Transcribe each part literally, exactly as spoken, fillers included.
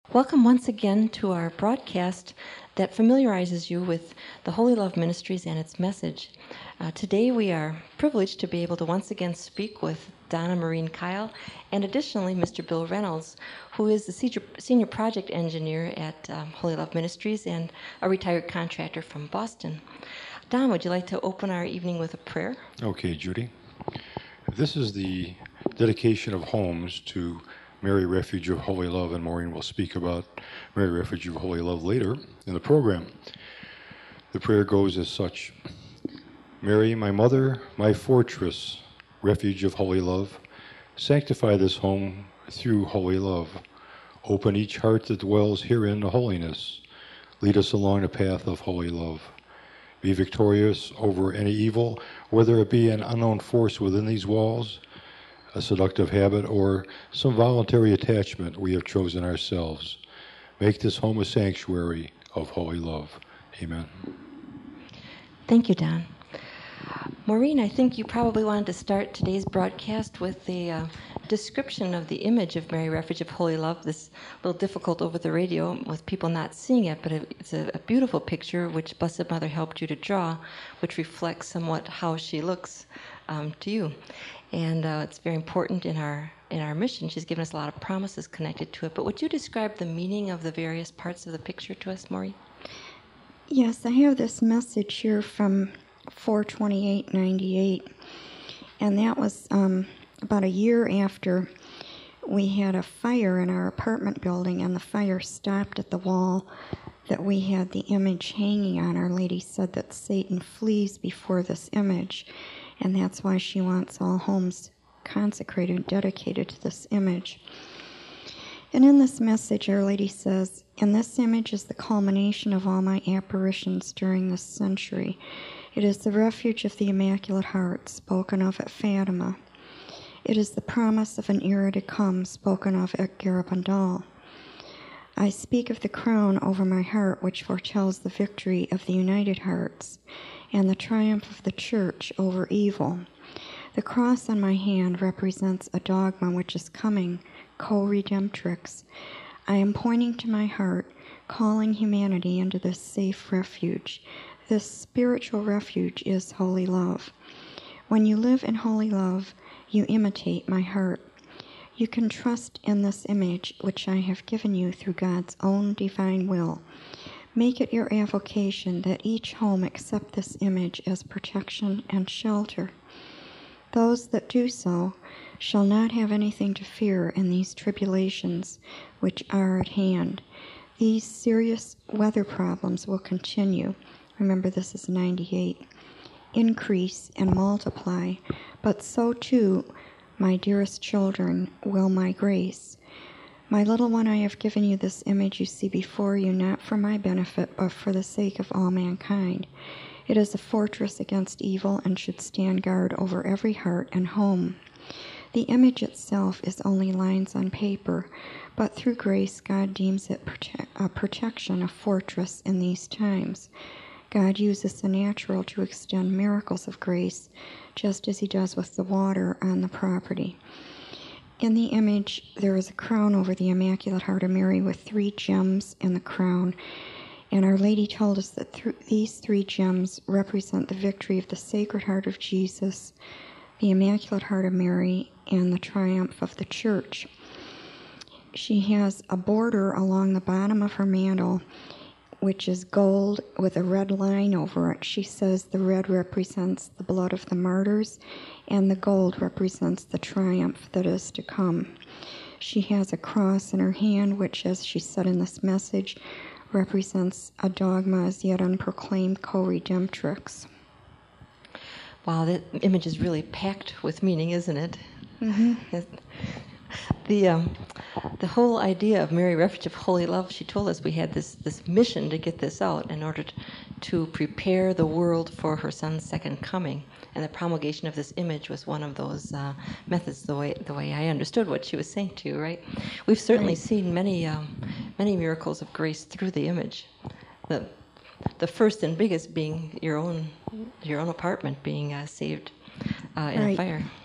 Welcome once again to our broadcast that familiarizes you with the Holy Love Ministries and its message. Uh, today we are privileged to be able to once again speak with Donna Maureen Kyle and additionally Mister Bill Reynolds, who is the senior, senior project engineer at um, Holy Love Ministries and a retired contractor from Boston. Don, would you like to open our evening with a prayer? Okay, Judy. This is the dedication of homes to Mary Refuge of Holy Love, and Maureen will speak about Mary Refuge of Holy Love later in the program. The prayer goes as such. Mary, my mother, my fortress, refuge of holy love, sanctify this home through holy love. Open each heart that dwells herein to holiness. Lead us along the path of holy love. Be victorious over any evil, whether it be an unknown force within these walls, a seductive habit, or some voluntary attachment we have chosen ourselves. Make this home a sanctuary of holy love. Amen. Thank you, Don. Maureen, I think you probably wanted to start today's broadcast with the uh, description of the image of Mary Refuge of Holy Love. This a little difficult over the radio with people not seeing it, but it's a, a beautiful picture which Blessed Mother helped you to draw, which reflects somewhat how she looks um, to you. And uh, it's very important in our in our mission. She's given us a lot of promises connected to it. But would you describe the meaning of the various parts of the picture to us, Maureen? Yes, I have this message here from four twenty-eight ninety-eight, and that was um, about a year after we had a fire in our apartment building, and the fire stopped at the wall that we had the image hanging on. Our Lady said that Satan flees before this image, and that's why she wants all homes consecrated and dedicated to this image. And in this message, Our Lady says, "And this image is the culmination of all my apparitions during this century. It is the refuge of the Immaculate Heart, spoken of at Fatima. It is the promise of an era to come, spoken of at Garabandal. I speak of the crown over my heart, which foretells the victory of the united hearts and the triumph of the Church over evil. The cross on my hand represents a dogma which is coming, co-redemptrix. I am pointing to my heart, calling humanity into this safe refuge. This spiritual refuge is holy love. When you live in holy love, you imitate my heart. You can trust in this image which I have given you through God's own divine will. Make it your avocation that each home accept this image as protection and shelter. Those that do so shall not have anything to fear in these tribulations which are at hand. These serious weather problems will continue." Remember, this is ninety-eight. "Increase and multiply, but so too, my dearest children, will my grace. My little one, I have given you this image you see before you, not for my benefit, but for the sake of all mankind. It is a fortress against evil and should stand guard over every heart and home. The image itself is only lines on paper, but through grace God deems it prote- a protection, a fortress in these times. God uses the natural to extend miracles of grace, just as he does with the water on the property. In the image, there is a crown over the Immaculate Heart of Mary with three gems in the crown, and Our Lady told us that th- these three gems represent the victory of the Sacred Heart of Jesus, the Immaculate Heart of Mary, and the triumph of the Church. She has a border along the bottom of her mantle, which is gold with a red line over it. She says the red represents the blood of the martyrs, and the gold represents the triumph that is to come. She has a cross in her hand, which, as she said in this message, represents a dogma as yet unproclaimed, co-redemptrix." Wow, that image is really packed with meaning, isn't it? Mm-hmm. The um, the whole idea of Mary Refuge of Holy Love, she told us we had this, this mission to get this out in order to, to prepare the world for her son's second coming. And the promulgation of this image was one of those uh, methods, the way the way I understood what she was saying to you, right? We've certainly Right. seen many um, many miracles of grace through the image. The the first and biggest being your own your own apartment being uh, saved uh, in Right. a fire.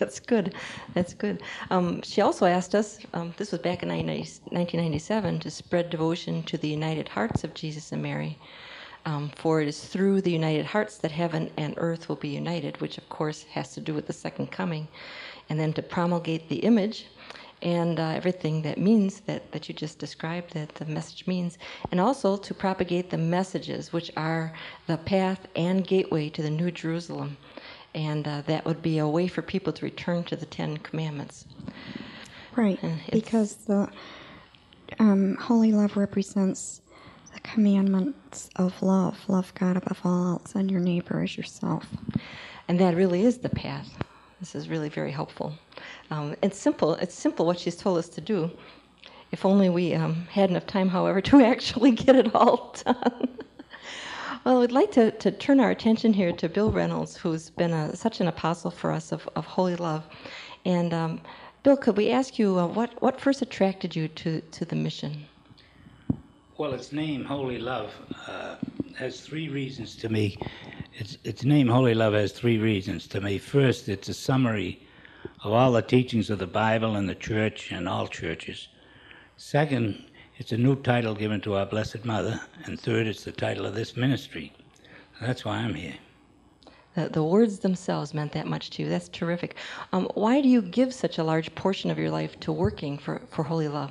That's good. That's good. Um, she also asked us, um, this was back in nineteen ninety-seven, to spread devotion to the united hearts of Jesus and Mary. Um, for it is through the united hearts that heaven and earth will be united, which of course has to do with the second coming. And then to promulgate the image and uh, everything that means that, that you just described, that the message means. And also to propagate the messages, which are the path and gateway to the New Jerusalem. And uh, that would be a way for people to return to the Ten Commandments. Right, because the um, holy love represents the commandments of love. Love God above all else and your neighbor as yourself. And that really is the path. This is really very helpful. Um, it's simple. It's simple what she's told us to do. If only we um, had enough time, however, to actually get it all done. Well, I'd like to, to turn our attention here to Bill Reynolds, who's been a, such an apostle for us of, of holy love. And um, Bill, could we ask you uh, what, what first attracted you to, to the mission? Well, its name, Holy Love, uh, has three reasons to me. Its, its name, Holy Love, has three reasons to me. First, it's a summary of all the teachings of the Bible and the church and all churches. Second, it's a new title given to our Blessed Mother. And third, it's the title of this ministry. That's why I'm here. The, the words themselves meant that much to you. That's terrific. Um, why do you give such a large portion of your life to working for, for Holy Love?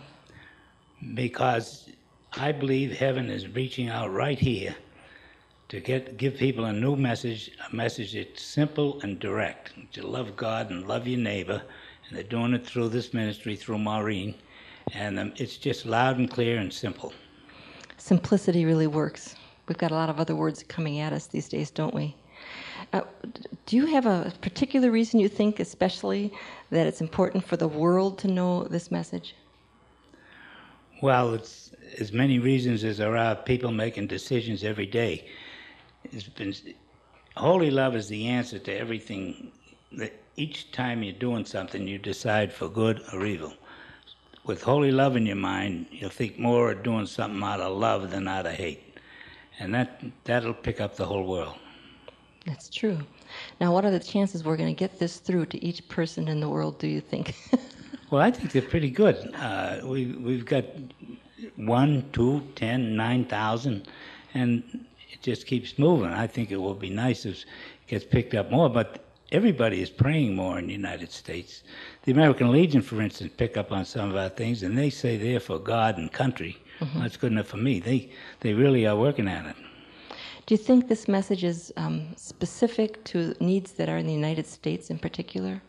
Because I believe heaven is reaching out right here to get give people a new message, a message that's simple and direct, to love God and love your neighbor. And they're doing it through this ministry, through Maureen. And um, it's just loud and clear and simple. Simplicity really works. We've got a lot of other words coming at us these days, don't we? Uh, do you have a particular reason you think especially that it's important for the world to know this message? Well, it's as many reasons as there are people making decisions every day. It's been, holy love is the answer to everything. That each time you're doing something, you decide for good or evil. With holy love in your mind, you'll think more of doing something out of love than out of hate. And that, that'll pick up the whole world. That's true. Now, what are the chances we're going to get this through to each person in the world, do you think? Well, I think they're pretty good. Uh, we, we've got one, two, ten, nine thousand, and it just keeps moving. I think it will be nice if it gets picked up more, but everybody is praying more in the United States. The American Legion, for instance, pick up on some of our things, and they say they're for God and country. Mm-hmm. Well, that's good enough for me. They, they really are working at it. Do you think this message is um, specific to needs that are in the United States in particular?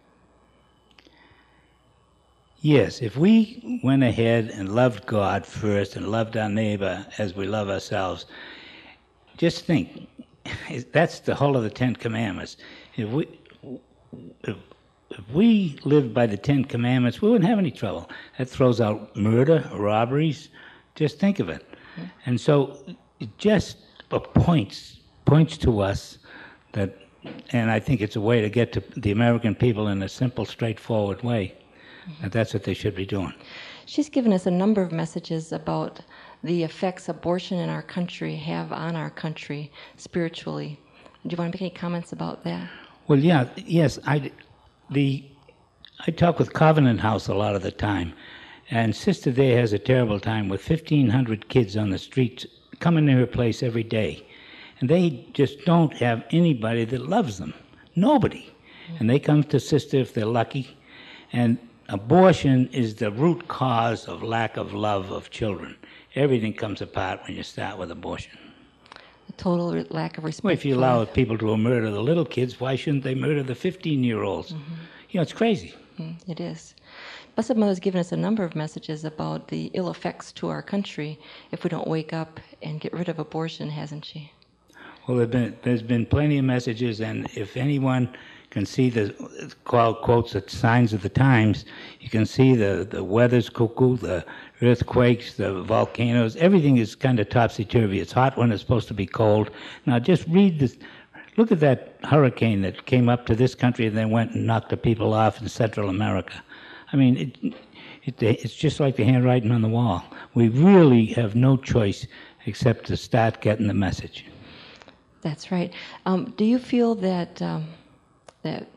Yes, if we went ahead and loved God first and loved our neighbor as we love ourselves, just think, that's the whole of the Ten Commandments. If we, if, if we lived by the Ten Commandments, we wouldn't have any trouble. That throws out murder, robberies. Just think of it. Mm-hmm. And so it just points points to us that, and I think it's a way to get to the American people in a simple, straightforward way. Mm-hmm. That that's what they should be doing. She's given us a number of messages about the effects abortion in our country have on our country spiritually. Do you want to make any comments about that? Well, yeah, yes. I, the, I talk with Covenant House a lot of the time, and Sister there has a terrible time with fifteen hundred kids on the streets coming to her place every day. And they just don't have anybody that loves them. Nobody. Mm-hmm. And they come to Sister if they're lucky. And abortion is the root cause of lack of love of children. Everything comes apart when you start with abortion. A total lack of respect. Well, if you allow people to murder the little kids, why shouldn't they murder the fifteen-year-olds? Mm-hmm. You know, it's crazy. Mm, it is. Blessed Mother's given us a number of messages about the ill effects to our country if we don't wake up and get rid of abortion, hasn't she? Well, there's been, there's been plenty of messages, and if anyone can see the called quotes the signs of the times, you can see the, the weather's cuckoo, the earthquakes, the volcanoes, everything is kind of topsy-turvy. It's hot when it's supposed to be cold. Now just read this. Look at that hurricane that came up to this country and then went and knocked the people off in Central America. I mean, it, it, it's just like the handwriting on the wall. We really have no choice except to start getting the message. That's right. Um, do you feel that um, that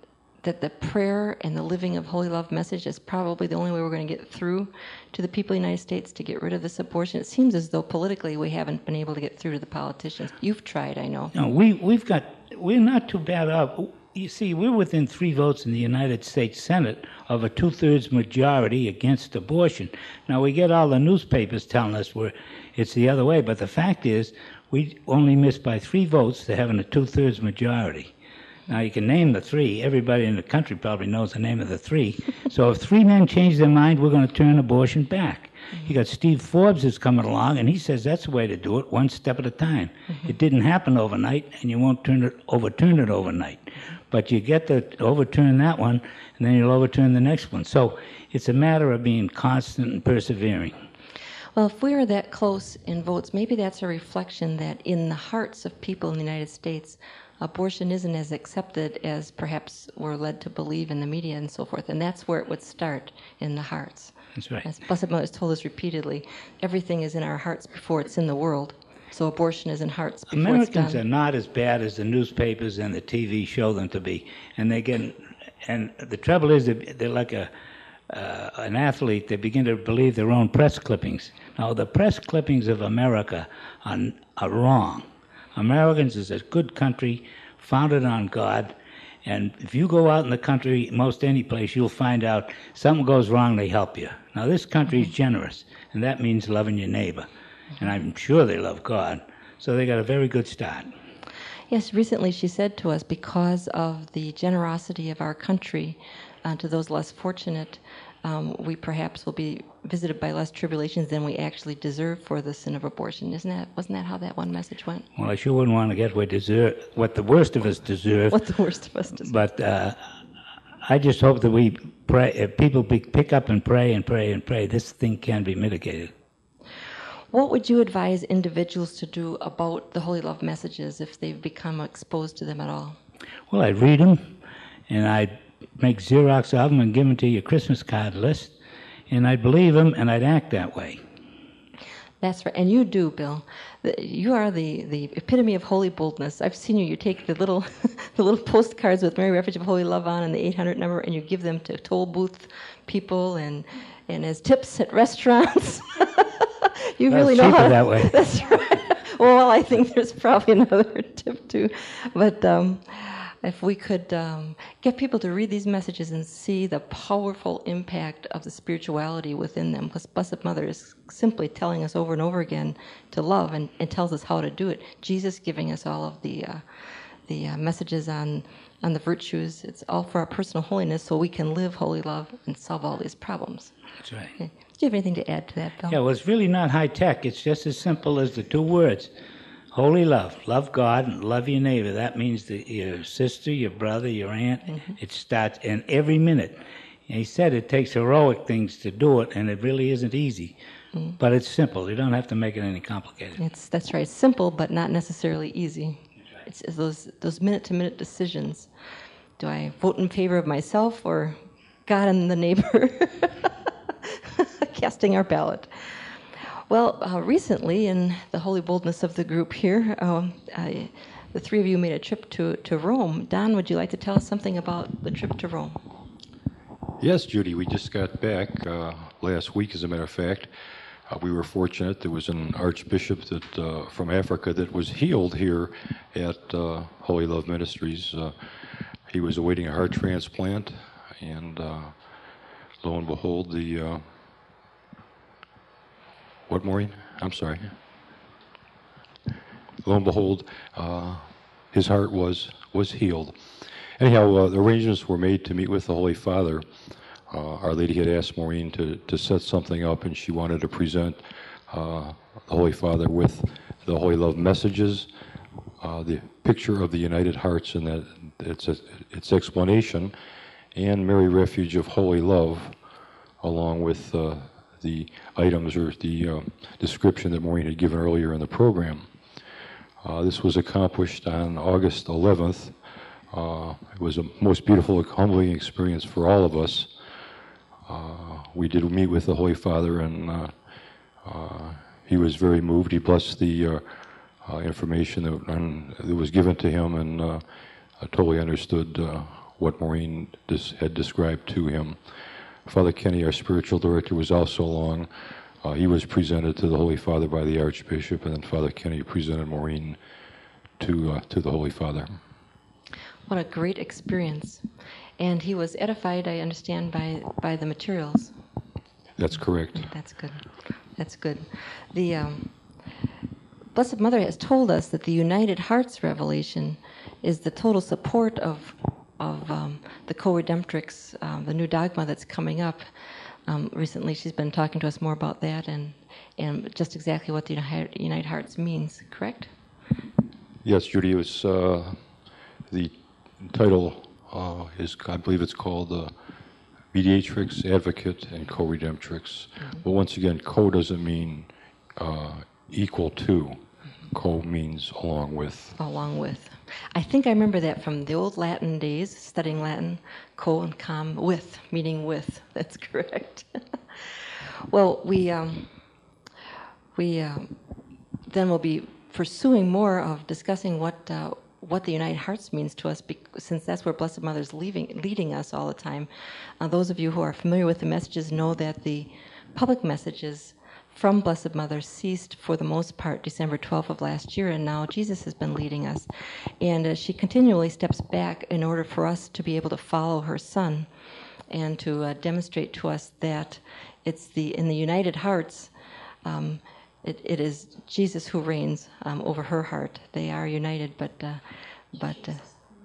that the prayer and the living of holy love message is probably the only way we're going to get through to the people of the United States to get rid of this abortion? It seems as though politically we haven't been able to get through to the politicians. You've tried, I know. No, we, we've got, we're not too bad off. You see, we're within three votes in the United States Senate of a two-thirds majority against abortion. Now, we get all the newspapers telling us we're, it's the other way, but the fact is we only missed by three votes to having a two-thirds majority. Now, you can name the three. Everybody in the country probably knows the name of the three. So if three men change their mind, we're going to turn abortion back. You got Steve Forbes is coming along, and he says that's the way to do it, one step at a time. Mm-hmm. It didn't happen overnight, and you won't turn it, overturn it overnight. But you get to overturn that one, and then you'll overturn the next one. So it's a matter of being constant and persevering. Well, if we are that close in votes, maybe that's a reflection that in the hearts of people in the United States, abortion isn't as accepted as perhaps we're led to believe in the media and so forth. And that's where it would start, in the hearts. That's right. As Blessed Mother has told us repeatedly, everything is in our hearts before it's in the world. So abortion is in hearts before Americans it's done. are not as bad as the newspapers and the T V show them to be. And they get, and the trouble is that they're like a uh, an athlete. They begin to believe their own press clippings. Now, the press clippings of America are, are wrong. Americans is a good country, founded on God, and if you go out in the country, most any place, you'll find out something goes wrong, they help you. Now, this country is generous, and that means loving your neighbor, and I'm sure they love God, so they got a very good start. Yes, recently she said to us, because of the generosity of our country uh, to those less fortunate, um, we perhaps will be visited by less tribulations than we actually deserve for the sin of abortion. Isn't that, wasn't that how that one message went? Well, I sure wouldn't want to get what, deserve, what the worst of us deserve. What the worst of us deserve. But uh, I just hope that we pray, if people be, pick up and pray and pray and pray, this thing can be mitigated. What would you advise individuals to do about the Holy Love messages if they've become exposed to them at all? Well, I'd read them, and I'd make Xerox of them and give them to your Christmas card list, and I'd believe them, and I'd act that way. That's right, and you do, Bill. You are the, the epitome of holy boldness. I've seen you. You take the little the little postcards with Mary Refuge of Holy Love on and the eight hundred number, and you give them to toll booth people and and as tips at restaurants. You That's really know cheaper how to, that way. That's right. Well, I think there's probably another tip too, but. Um, If we could um, get people to read these messages and see the powerful impact of the spirituality within them, because Blessed Mother is simply telling us over and over again to love, and, and tells us how to do it. Jesus giving us all of the uh, the uh, messages on on the virtues. It's all for our personal holiness, so we can live holy love and solve all these problems. That's right. Okay. Do you have anything to add to that, Bill? Yeah, well, it's really not high tech. It's just as simple as the two words. Holy love. Love God and love your neighbor. That means that your sister, your brother, your aunt. Mm-hmm. It starts in every minute. And he said it takes heroic things to do it, and it really isn't easy. Mm-hmm. But it's simple. You don't have to make it any complicated. It's that's right. Simple, but not necessarily easy. Right. It's, it's those those minute-to-minute decisions. Do I vote in favor of myself or God and the neighbor? Casting our ballot. Well, uh, recently, in the holy boldness of the group here, um, I, the three of you made a trip to, to Rome. Don, would you like to tell us something about the trip to Rome? Yes, Judy, we just got back uh, last week, as a matter of fact. Uh, we were fortunate. There was an archbishop that uh, from Africa that was healed here at uh, Holy Love Ministries. Uh, he was awaiting a heart transplant, and uh, lo and behold, the... Uh, What, Maureen? I'm sorry. Lo and behold, uh, his heart was was healed. Anyhow, uh, the arrangements were made to meet with the Holy Father. Uh, Our Lady had asked Maureen to, to set something up, and she wanted to present uh, the Holy Father with the Holy Love messages, uh, the picture of the United Hearts and that its, its explanation, and Mary Refuge of Holy Love, along with uh, the items or the uh, description that Maureen had given earlier in the program. Uh, this was accomplished on August eleventh. Uh, it was a most beautiful, humbling experience for all of us. Uh, we did meet with the Holy Father, and uh, uh, he was very moved. He blessed the uh, uh, information that, um, that was given to him, and uh, totally understood uh, what Maureen dis- had described to him. Father Kenny, our spiritual director, was also along. Uh, he was presented to the Holy Father by the Archbishop, and then Father Kenny presented Maureen to uh, to the Holy Father. What a great experience. And he was edified, I understand, by, by the materials. That's correct. That's good. That's good. The um, Blessed Mother has told us that the United Hearts revelation is the total support of of um, the co-redemptrix, um, the new dogma that's coming up. Um, recently, she's been talking to us more about that and and just exactly what the United, United Hearts means. Correct? Yes, Judy. It was uh, the title uh, is, I believe, it's called uh, Mediatrix, Advocate, and Co-Redemptrix. Mm-hmm. But once again, co doesn't mean uh, equal to. Mm-hmm. Co means along with. Along with. I think I remember that from the old Latin days, studying Latin, co and com, with, meaning with. That's correct. Well, we um, we um, then will be pursuing more of discussing what uh, what the United Hearts means to us, since that's where Blessed Mother's leaving, leading us all the time. Uh, those of you who are familiar with the messages know that the public messages from Blessed Mother ceased for the most part December twelfth of last year, and now Jesus has been leading us. And uh, she continually steps back in order for us to be able to follow her Son and to uh, demonstrate to us that it's the in the United Hearts, um, it, it is Jesus who reigns um, over her heart. They are united, but uh, but uh,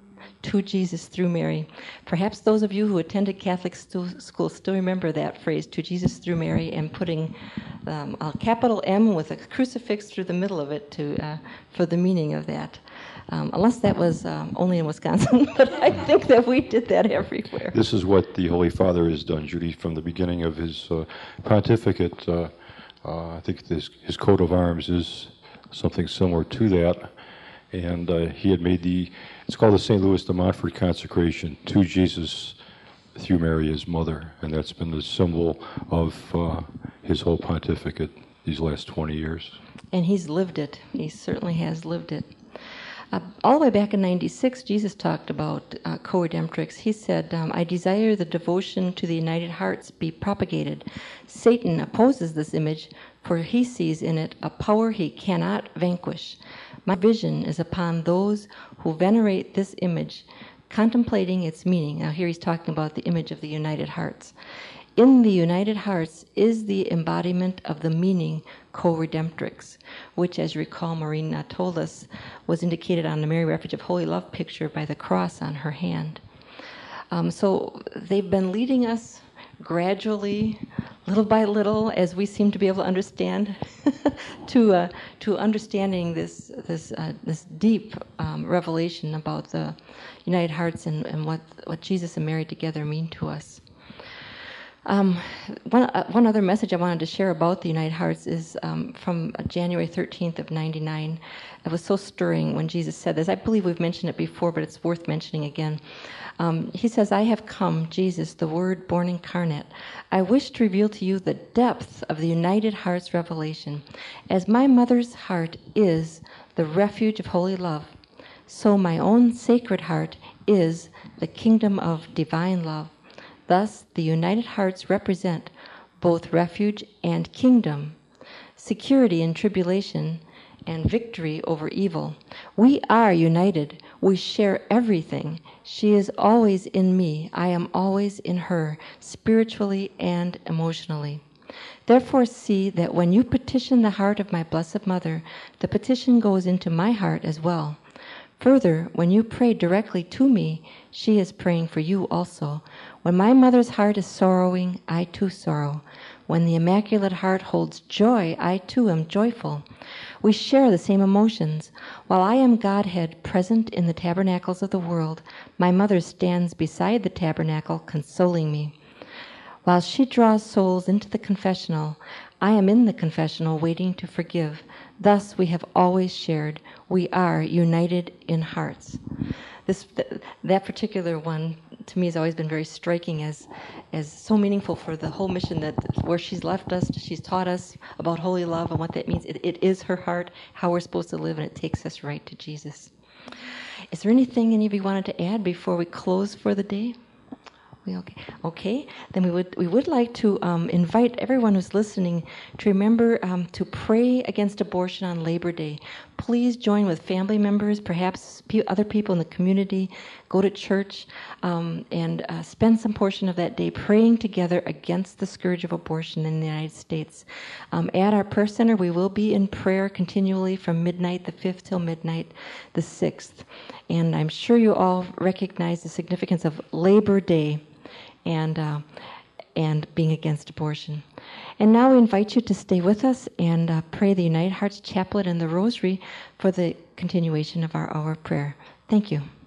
to Jesus through Mary. Perhaps those of you who attended Catholic stu- school still remember that phrase, to Jesus through Mary, and putting um, a capital M with a crucifix through the middle of it to uh, for the meaning of that. Um, unless that was um, only in Wisconsin, but I think that we did that everywhere. This is what the Holy Father has done, Judy, from the beginning of his uh, pontificate. Uh, uh, I think this, his coat of arms is something similar to that. And uh, he had made the, it's called the Saint Louis de Montfort consecration, to Jesus through Mary, his mother. And that's been the symbol of uh, his whole pontificate these last twenty years. And he's lived it. He certainly has lived it. Uh, all the way back in ninety-six, Jesus talked about uh, co-redemptrix. He said, um, I desire the devotion to the United Hearts be propagated. Satan opposes this image, for he sees in it a power he cannot vanquish. My vision is upon those who venerate this image, contemplating its meaning. Now here he's talking about the image of the United Hearts. In the United Hearts is the embodiment of the meaning co-redemptrix, which, as you recall, Maureen uh, told us, was indicated on the Mary Refuge of Holy Love picture by the cross on her hand. Um, so they've been leading us gradually, little by little, as we seem to be able to understand, to uh, to understanding this this uh, this deep um, revelation about the United Hearts and, and what what Jesus and Mary together mean to us. Um, one, uh, one other message I wanted to share about the United Hearts is um, from January thirteenth of ninety-nine. It was so stirring when Jesus said this. I believe we've mentioned it before, but it's worth mentioning again. Um, he says, I have come, Jesus, the Word born incarnate. I wish to reveal to you the depth of the United Hearts revelation. As my mother's heart is the refuge of holy love, so my own sacred heart is the kingdom of divine love. Thus, the United Hearts represent both refuge and kingdom, security in tribulation, and victory over evil. We are united. We share everything. She is always in me. I am always in her, spiritually and emotionally. Therefore, see that when you petition the heart of my Blessed Mother, the petition goes into my heart as well. Further, when you pray directly to me, she is praying for you also. When my mother's heart is sorrowing, I too sorrow. When the Immaculate Heart holds joy, I too am joyful. We share the same emotions. While I am Godhead present in the tabernacles of the world, my mother stands beside the tabernacle, consoling me. While she draws souls into the confessional, I am in the confessional waiting to forgive. Thus we have always shared. We are united in hearts. This, th- that particular one, to me, has always been very striking as, as so meaningful for the whole mission that where she's left us, she's taught us about holy love and what that means. It, it is her heart, how we're supposed to live, and it takes us right to Jesus. Is there anything any of you wanted to add before we close for the day? We okay? Okay. Then we would we would like to um, invite everyone who's listening to remember um, to pray against abortion on Labor Day. Please join with family members, perhaps pe- other people in the community. Go to church um, and uh, spend some portion of that day praying together against the scourge of abortion in the United States. Um, at our prayer center, we will be in prayer continually from midnight the fifth till midnight the sixth. And I'm sure you all recognize the significance of Labor Day and uh, and being against abortion. And now we invite you to stay with us and uh, pray the United Hearts Chaplet and the Rosary for the continuation of our hour of prayer. Thank you.